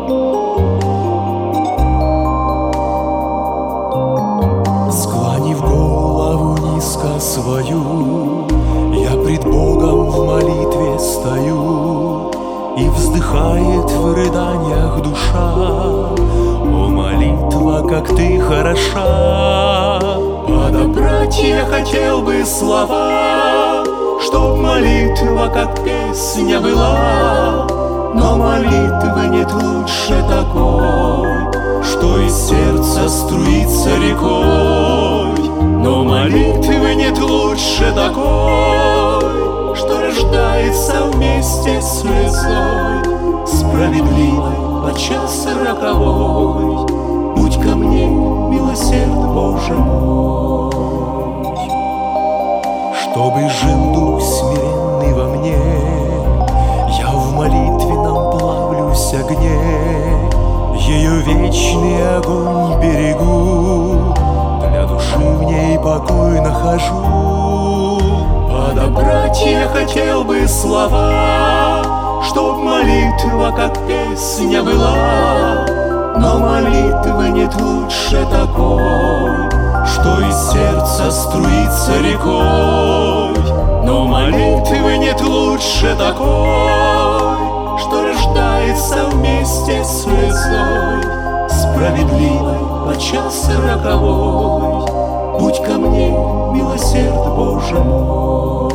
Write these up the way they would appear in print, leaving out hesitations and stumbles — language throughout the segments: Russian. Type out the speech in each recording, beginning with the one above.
Склонив голову низко свою, я пред Богом в молитве стою, и вздыхает в рыданиях душа: о, молитва, как ты хороша! Подобрать я хотел бы слова, чтоб молитва, как песня была, но молитвы нет лучше такой, что из сердца струится рекой. Но молитвы нет лучше такой, что рождается вместе с слезой, справедливой подчас роковой. Будь ко мне милосерд, Боже мой, чтобы жил дух смиренный во мне. Я в молитвенном плавлюсь огне, ее вечный огонь берегу, для души в ней покой нахожу. Подобрать я хотел бы слова, чтоб молитва, как песня была, но молитвы нет лучше такой, что из сердца струится рекой. Но молитвы нет лучше такой, что рождается вместе с слезой, справедливой подчас роковой. Будь ко мне милосерд, Боже мой.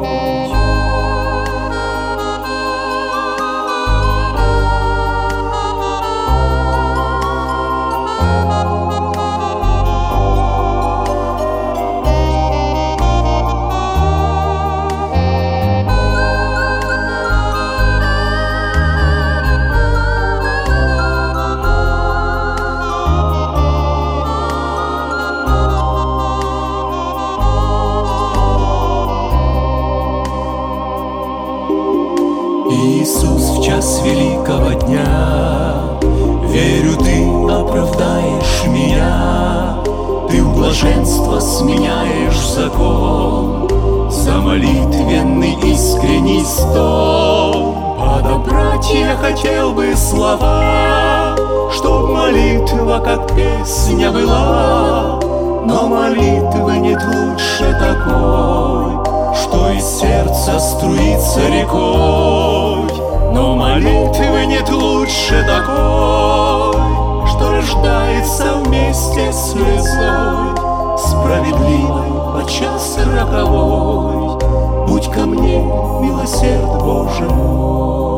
Иисус, в час великого дня, верю, ты оправдаешь меня. Ты в блаженство сменяешь закон за молитвенный искренний стол. Подобрать я хотел бы слова, чтоб молитва, как песня была, но молитвы нет лучше такой, что из сердца струится рекой. Но молитвы нет лучше такой, что рождается вместе с слезой, справедливой подчас роковой. Будь ко мне милосерд, Боже мой.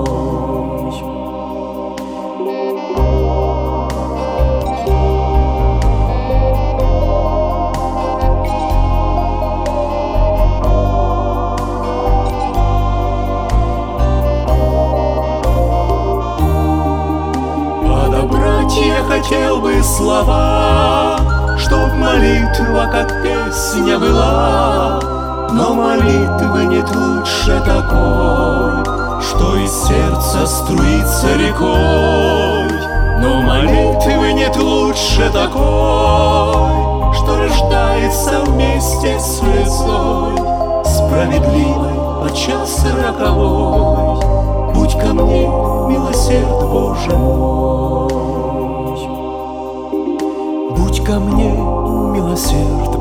Я хотел бы слова, чтоб молитва, как песня была, но молитвы нет лучше такой, что из сердца струится рекой. Но молитвы нет лучше такой, что рождается вместе с слезой, справедливой подчас роковой. Будь ко мне милосерд, Боже мой. Будь ко мне милосерд,